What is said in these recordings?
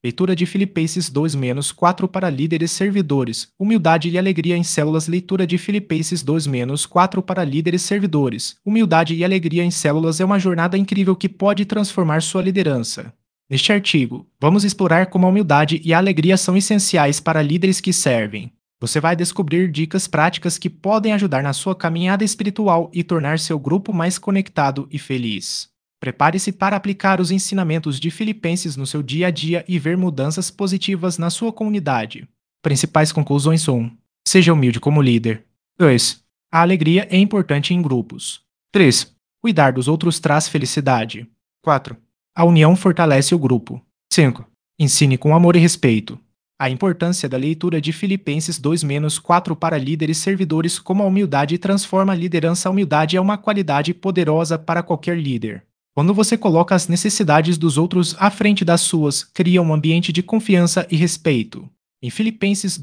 Leitura de Filipenses 2-4 para líderes servidores. Humildade e alegria em células. Leitura de Filipenses 2-4 para líderes servidores. Humildade e alegria em células é uma jornada incrível que pode transformar sua liderança. Neste artigo, vamos explorar como a humildade e a alegria são essenciais para líderes que servem. Você vai descobrir dicas práticas que podem ajudar na sua caminhada espiritual e tornar seu grupo mais conectado e feliz. Prepare-se para aplicar os ensinamentos de Filipenses no seu dia a dia e ver mudanças positivas na sua comunidade. Principais conclusões 1. Seja humilde como líder. 2. A alegria é importante em grupos. 3. Cuidar dos outros traz felicidade. 4. A união fortalece o grupo. 5. Ensine com amor e respeito. A importância da leitura de Filipenses 2-4 para líderes servidores. Como a humildade transforma a liderança. A humildade é uma qualidade poderosa para qualquer líder. Quando você coloca as necessidades dos outros à frente das suas, cria um ambiente de confiança e respeito. Em Filipenses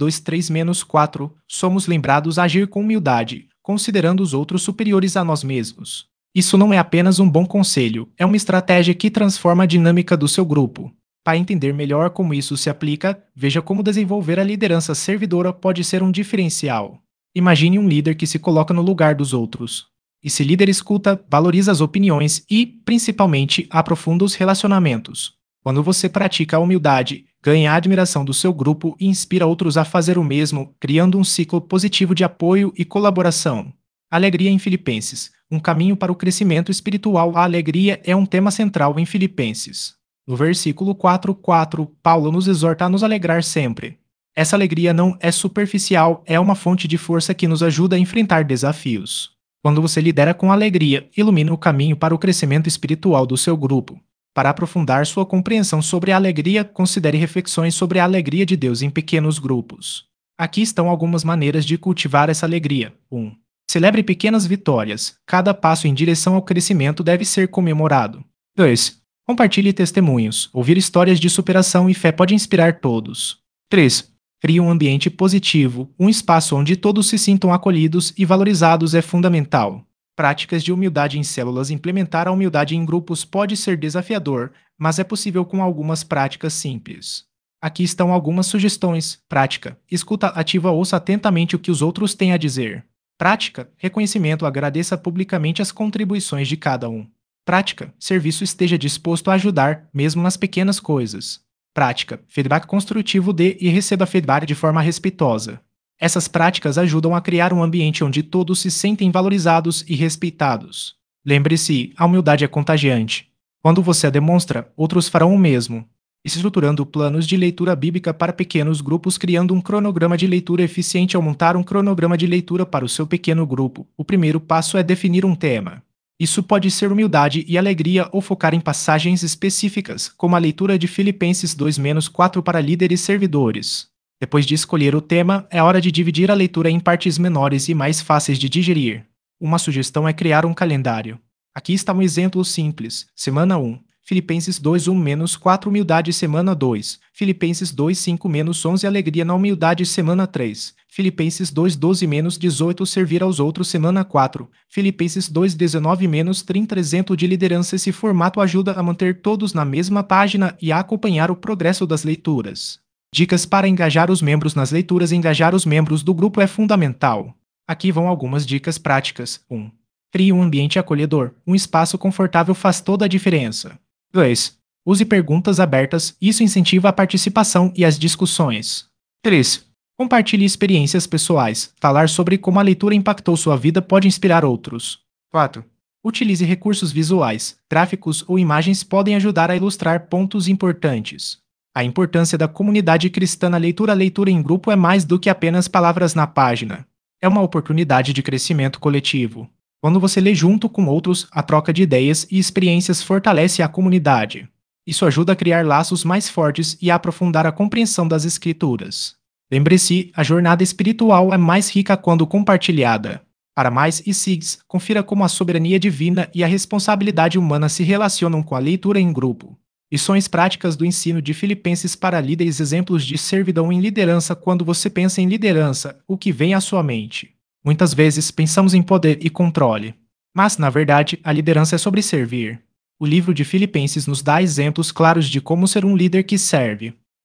2:3-4, somos lembrados a agir com humildade, considerando os outros superiores a nós mesmos. Isso não é apenas um bom conselho, é uma estratégia que transforma a dinâmica do seu grupo. Para entender melhor como isso se aplica, veja como desenvolver a liderança servidora pode ser um diferencial. Imagine um líder que se coloca no lugar dos outros. Esse líder escuta, valoriza as opiniões e, principalmente, aprofunda os relacionamentos. Quando você pratica a humildade, ganha a admiração do seu grupo e inspira outros a fazer o mesmo, criando um ciclo positivo de apoio e colaboração. Alegria em Filipenses. Um caminho para o crescimento espiritual. A alegria é um tema central em Filipenses. No versículo 4:4, Paulo nos exorta a nos alegrar sempre. Essa alegria não é superficial, é uma fonte de força que nos ajuda a enfrentar desafios. Quando você lidera com alegria, ilumina o caminho para o crescimento espiritual do seu grupo. Para aprofundar sua compreensão sobre a alegria, considere reflexões sobre a alegria de Deus em pequenos grupos. Aqui estão algumas maneiras de cultivar essa alegria. 1. Celebre pequenas vitórias. Cada passo em direção ao crescimento deve ser comemorado. 2. Compartilhe testemunhos. Ouvir histórias de superação e fé pode inspirar todos. 3. Crie um ambiente positivo, um espaço onde todos se sintam acolhidos e valorizados é fundamental. Práticas de humildade em células. Implementar a humildade em grupos pode ser desafiador, mas é possível com algumas práticas simples. Aqui estão algumas sugestões. Prática. Escuta ativa. Ouça atentamente o que os outros têm a dizer. Prática. Reconhecimento. Agradeça publicamente as contribuições de cada um. Prática. Serviço. Esteja disposto a ajudar, mesmo nas pequenas coisas. Prática. Feedback construtivo. Dê e receba feedback de forma respeitosa. Essas práticas ajudam a criar um ambiente onde todos se sentem valorizados e respeitados. Lembre-se, a humildade é contagiante. Quando você a demonstra, outros farão o mesmo. Estruturando planos de leitura bíblica para pequenos grupos. Criando um cronograma de leitura eficiente. Ao montar um cronograma de leitura para o seu pequeno grupo, o primeiro passo é definir um tema. Isso pode ser humildade e alegria ou focar em passagens específicas, como a leitura de Filipenses 2-4 para líderes servidores. Depois de escolher o tema, é hora de dividir a leitura em partes menores e mais fáceis de digerir. Uma sugestão é criar um calendário. Aqui está um exemplo simples. Semana 1. Filipenses 2:1-4 Humildade. Semana 2. Filipenses 2:5-11 Alegria na humildade. Semana 3. Filipenses 2:12-18 Servir aos outros. Semana 4. Filipenses 2:19-30 Exemplo de liderança. Esse formato ajuda a manter todos na mesma página e a acompanhar o progresso das leituras. Dicas para engajar os membros nas leituras. Engajar os membros do grupo é fundamental. Aqui vão algumas dicas práticas. 1. Crie um ambiente acolhedor. Um espaço confortável faz toda a diferença. 2. Use perguntas abertas, isso incentiva a participação e as discussões. 3. Compartilhe experiências pessoais. Falar sobre como a leitura impactou sua vida pode inspirar outros. 4. Utilize recursos visuais. Gráficos ou imagens podem ajudar a ilustrar pontos importantes. A importância da comunidade cristã na leitura. A leitura em grupo é mais do que apenas palavras na página. É uma oportunidade de crescimento coletivo. Quando você lê junto com outros, a troca de ideias e experiências fortalece a comunidade. Isso ajuda a criar laços mais fortes e a aprofundar a compreensão das Escrituras. Lembre-se, a jornada espiritual é mais rica quando compartilhada. Para mais ICIGs, confira como a soberania divina e a responsabilidade humana se relacionam com a leitura em grupo. Lições práticas do ensino de Filipenses para líderes. Exemplos de servidão em liderança. Quando você pensa em liderança, o que vem à sua mente? Muitas vezes pensamos em poder e controle. Mas, na verdade, a liderança é sobre servir. O livro de Filipenses nos dá exemplos claros de como ser um líder que serve.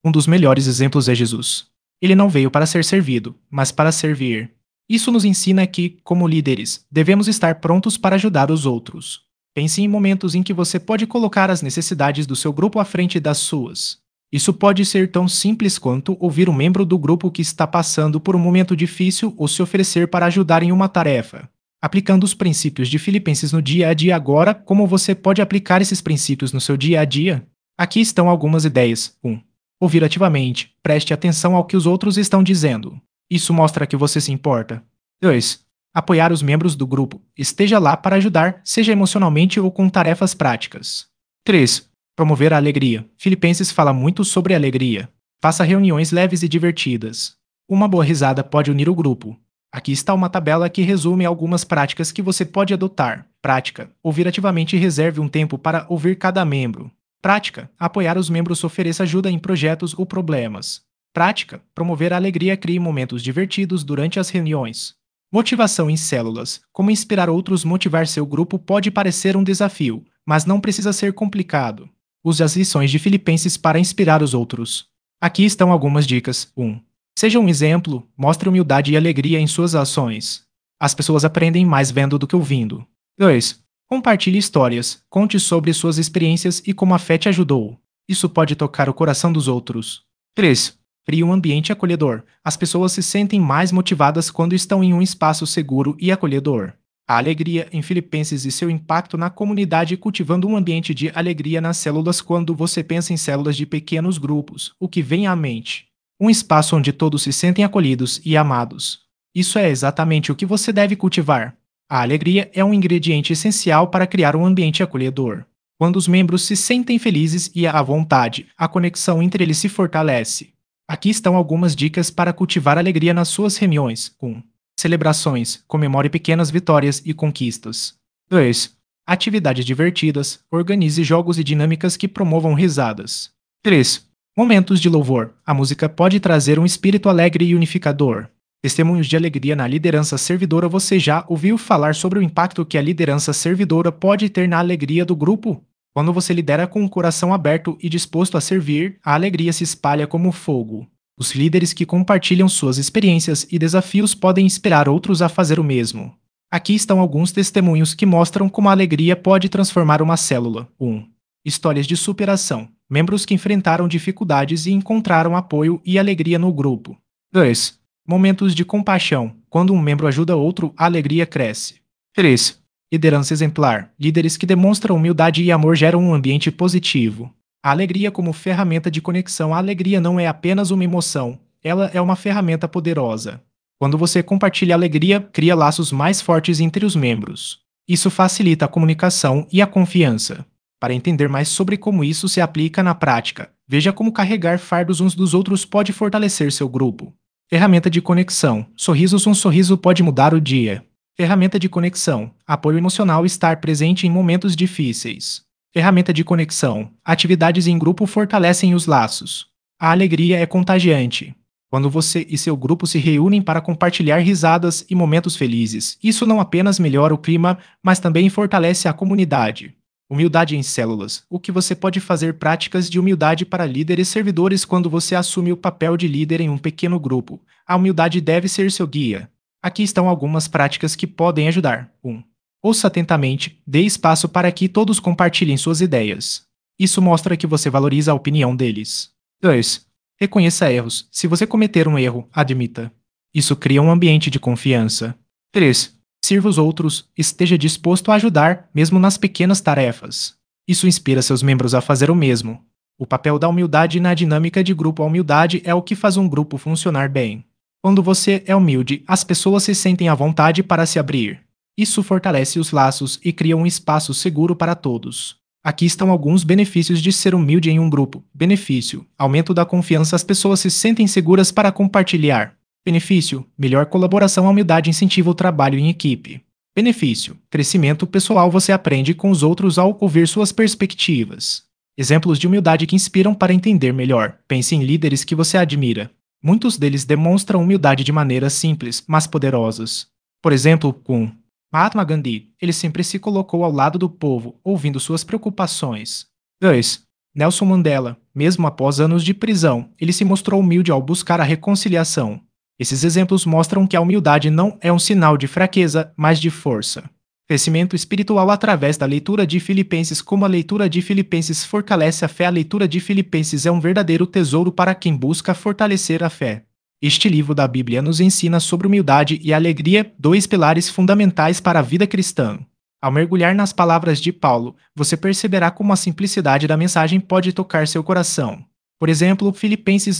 Um dos melhores exemplos é Jesus. Ele não veio para ser servido, mas para servir. Isso nos ensina que, como líderes, devemos estar prontos para ajudar os outros. Pense em momentos em que você pode colocar as necessidades do seu grupo à frente das suas. Isso pode ser tão simples quanto ouvir um membro do grupo que está passando por um momento difícil ou se oferecer para ajudar em uma tarefa. Aplicando os princípios de Filipenses no dia a dia agora, como você pode aplicar esses princípios no seu dia a dia? Aqui estão algumas ideias. 1. Ouvir ativamente. Preste atenção ao que os outros estão dizendo. Isso mostra que você se importa. 2. Apoiar os membros do grupo. Esteja lá para ajudar, seja emocionalmente ou com tarefas práticas. 3. Promover a alegria. Filipenses fala muito sobre alegria. Faça reuniões leves e divertidas. Uma boa risada pode unir o grupo. Aqui está uma tabela que resume algumas práticas que você pode adotar. Prática. Ouvir ativamente e reserve um tempo para ouvir cada membro. Prática. Apoiar os membros ofereça ajuda em projetos ou problemas. Prática. Promover a alegria crie momentos divertidos durante as reuniões. Motivação em células. Como inspirar outros motivar seu grupo pode parecer um desafio, mas não precisa ser complicado. Use as lições de Filipenses para inspirar os outros. Aqui estão algumas dicas. 1. Seja um exemplo, mostre humildade e alegria em suas ações. As pessoas aprendem mais vendo do que ouvindo. 2. Compartilhe histórias, conte sobre suas experiências e como a fé te ajudou. Isso pode tocar o coração dos outros. 3. Crie um ambiente acolhedor. As pessoas se sentem mais motivadas quando estão em um espaço seguro e acolhedor. A alegria em Filipenses e seu impacto na comunidade cultivando um ambiente de alegria nas células. Quando você pensa em células de pequenos grupos, o que vem à mente? Um espaço onde todos se sentem acolhidos e amados. Isso é exatamente o que você deve cultivar. A alegria é um ingrediente essencial para criar um ambiente acolhedor. Quando os membros se sentem felizes e à vontade, a conexão entre eles se fortalece. Aqui estão algumas dicas para cultivar alegria nas suas reuniões. 1. Celebrações. Comemore pequenas vitórias e conquistas. 2. Atividades divertidas. Organize jogos e dinâmicas que promovam risadas. 3. Momentos de louvor. A música pode trazer um espírito alegre e unificador. Testemunhos de alegria na liderança servidora. Você já ouviu falar sobre o impacto que a liderança servidora pode ter na alegria do grupo? Quando você lidera com um coração aberto e disposto a servir, a alegria se espalha como fogo. Os líderes que compartilham suas experiências e desafios podem inspirar outros a fazer o mesmo. Aqui estão alguns testemunhos que mostram como a alegria pode transformar uma célula. 1. Histórias de superação. Membros que enfrentaram dificuldades e encontraram apoio e alegria no grupo. 2. Momentos de compaixão. Quando um membro ajuda outro, a alegria cresce. 3. Liderança exemplar. Líderes que demonstram humildade e amor geram um ambiente positivo. A alegria como ferramenta de conexão. A alegria não é apenas uma emoção, ela é uma ferramenta poderosa. Quando você compartilha alegria, cria laços mais fortes entre os membros. Isso facilita a comunicação e a confiança. Para entender mais sobre como isso se aplica na prática, veja como carregar fardos uns dos outros pode fortalecer seu grupo. Ferramenta de conexão. Sorrisos. Um sorriso pode mudar o dia. Ferramenta de conexão. Apoio emocional. Estar presente em momentos difíceis. Ferramenta de conexão. Atividades em grupo fortalecem os laços. A alegria é contagiante. Quando você e seu grupo se reúnem para compartilhar risadas e momentos felizes, isso não apenas melhora o clima, mas também fortalece a comunidade. Humildade em células. O que você pode fazer práticas de humildade para líderes servidores quando você assume o papel de líder em um pequeno grupo. A humildade deve ser seu guia. Aqui estão algumas práticas que podem ajudar. 1. Ouça atentamente, dê espaço para que todos compartilhem suas ideias. Isso mostra que você valoriza a opinião deles. 2. Reconheça erros. Se você cometer um erro, admita. Isso cria um ambiente de confiança. 3. Sirva os outros, esteja disposto a ajudar, mesmo nas pequenas tarefas. Isso inspira seus membros a fazer o mesmo. O papel da humildade na dinâmica de grupo. A humildade é o que faz um grupo funcionar bem. Quando você é humilde, as pessoas se sentem à vontade para se abrir. Isso fortalece os laços e cria um espaço seguro para todos. Aqui estão alguns benefícios de ser humilde em um grupo. Benefício: aumento da confiança. As pessoas se sentem seguras para compartilhar. Benefício: melhor colaboração. A humildade incentiva o trabalho em equipe. Benefício: crescimento pessoal. Você aprende com os outros ao ouvir suas perspectivas. Exemplos de humildade que inspiram para entender melhor. Pense em líderes que você admira. Muitos deles demonstram humildade de maneiras simples, mas poderosas. Por exemplo, com Mahatma Gandhi, ele sempre se colocou ao lado do povo, ouvindo suas preocupações. 2. Nelson Mandela, mesmo após anos de prisão, ele se mostrou humilde ao buscar a reconciliação. Esses exemplos mostram que a humildade não é um sinal de fraqueza, mas de força. Crescimento espiritual através da leitura de Filipenses. Como a leitura de Filipenses fortalece a fé, a leitura de Filipenses é um verdadeiro tesouro para quem busca fortalecer a fé. Este livro da Bíblia nos ensina sobre humildade e alegria, dois pilares fundamentais para a vida cristã. Ao mergulhar nas palavras de Paulo, você perceberá como a simplicidade da mensagem pode tocar seu coração. Por exemplo, Filipenses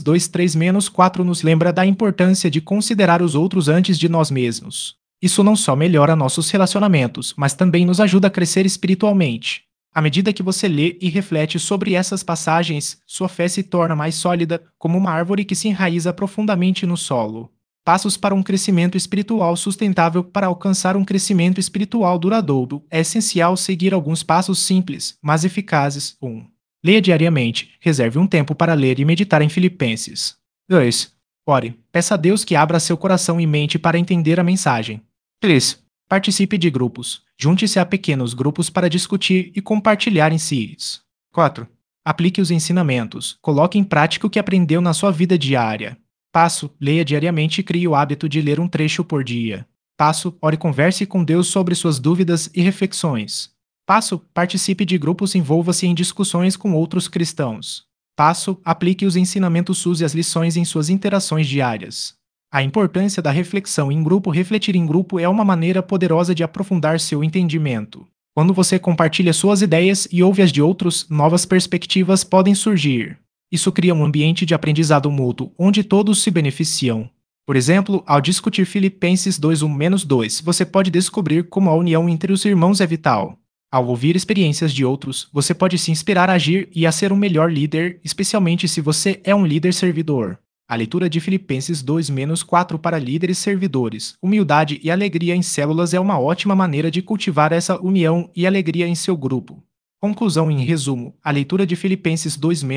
2:3-4 nos lembra da importância de considerar os outros antes de nós mesmos. Isso não só melhora nossos relacionamentos, mas também nos ajuda a crescer espiritualmente. À medida que você lê e reflete sobre essas passagens, sua fé se torna mais sólida, como uma árvore que se enraiza profundamente no solo. Passos para um crescimento espiritual sustentável. Para alcançar um crescimento espiritual duradouro, é essencial seguir alguns passos simples, mas eficazes. 1. Leia diariamente. Reserve um tempo para ler e meditar em Filipenses. 2. Ore. Peça a Deus que abra seu coração e mente para entender a mensagem. 3. Participe de grupos. Junte-se a pequenos grupos para discutir e compartilhar insights. 4. Aplique os ensinamentos. Coloque em prática o que aprendeu na sua vida diária. Passo: leia diariamente e crie o hábito de ler um trecho por dia. Passo: ore e converse com Deus sobre suas dúvidas e reflexões. Passo: participe de grupos e envolva-se em discussões com outros cristãos. Passo: aplique os ensinamentos, use as lições em suas interações diárias. A importância da reflexão em grupo. Refletir em grupo é uma maneira poderosa de aprofundar seu entendimento. Quando você compartilha suas ideias e ouve as de outros, novas perspectivas podem surgir. Isso cria um ambiente de aprendizado mútuo, onde todos se beneficiam. Por exemplo, ao discutir Filipenses 2:1-2, você pode descobrir como a união entre os irmãos é vital. Ao ouvir experiências de outros, você pode se inspirar a agir e a ser um melhor líder, especialmente se você é um líder servidor. A leitura de Filipenses 2:4 para líderes servidores. Humildade e alegria em células é uma ótima maneira de cultivar essa união e alegria em seu grupo. Conclusão. Em resumo, a leitura de Filipenses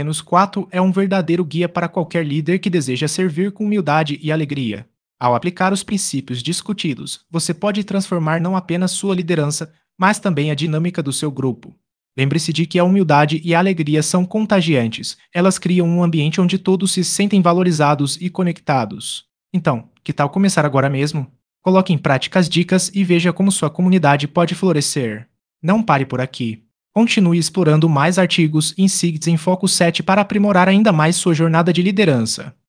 2:4 é um verdadeiro guia para qualquer líder que deseja servir com humildade e alegria. Ao aplicar os princípios discutidos, você pode transformar não apenas sua liderança, mas também a dinâmica do seu grupo. Lembre-se de que a humildade e a alegria são contagiantes. Elas criam um ambiente onde todos se sentem valorizados e conectados. Então, que tal começar agora mesmo? Coloque em prática as dicas e veja como sua comunidade pode florescer. Não pare por aqui. Continue explorando mais artigos e insights em Foco 7 para aprimorar ainda mais sua jornada de liderança.